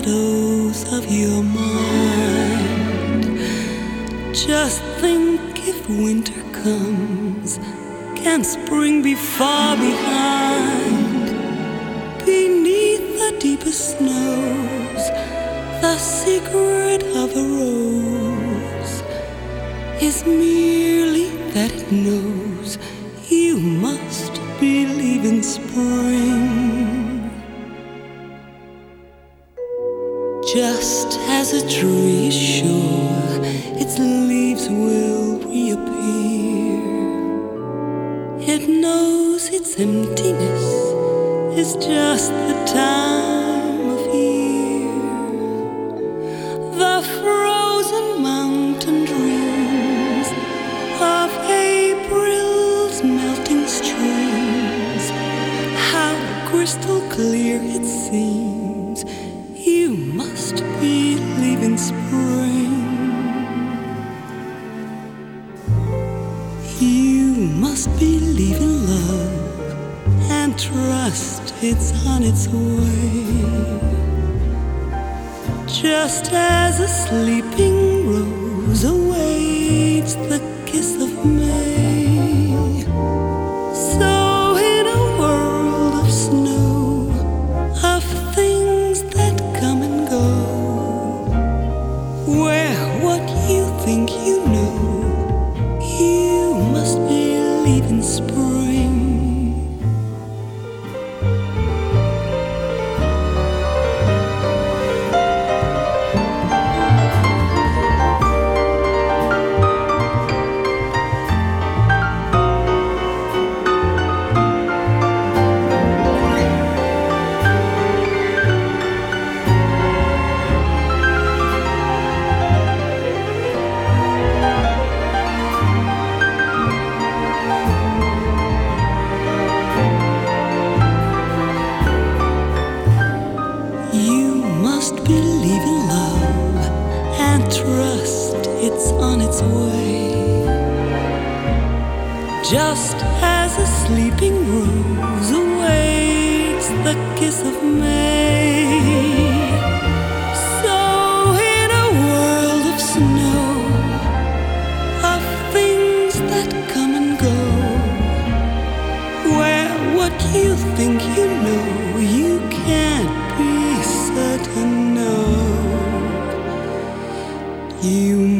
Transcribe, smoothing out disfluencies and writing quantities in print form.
shadows of your mind. Just think, if winter comes, can spring be far behind? Beneath the deepest snows, the secret of a rose is merely that it knows you must believe in spring. Just as a tree is sure its leaves will reappear, it knows its emptiness is just the time of year. The frozen mountain dreams of April's melting streams, how crystal clear it seems you must believe in spring. You must believe in love and trust it's on its way. Just as a sleeping rose awaits the kiss of May, so in a world of snow, of things that come and go, where what you think you know, you must believe in spring. Believe in love and trust it's on its way. Just as a sleeping rose awaits the kiss of May, so in a world of snow, of things that come and go, where what you think you know, you can't be certain. You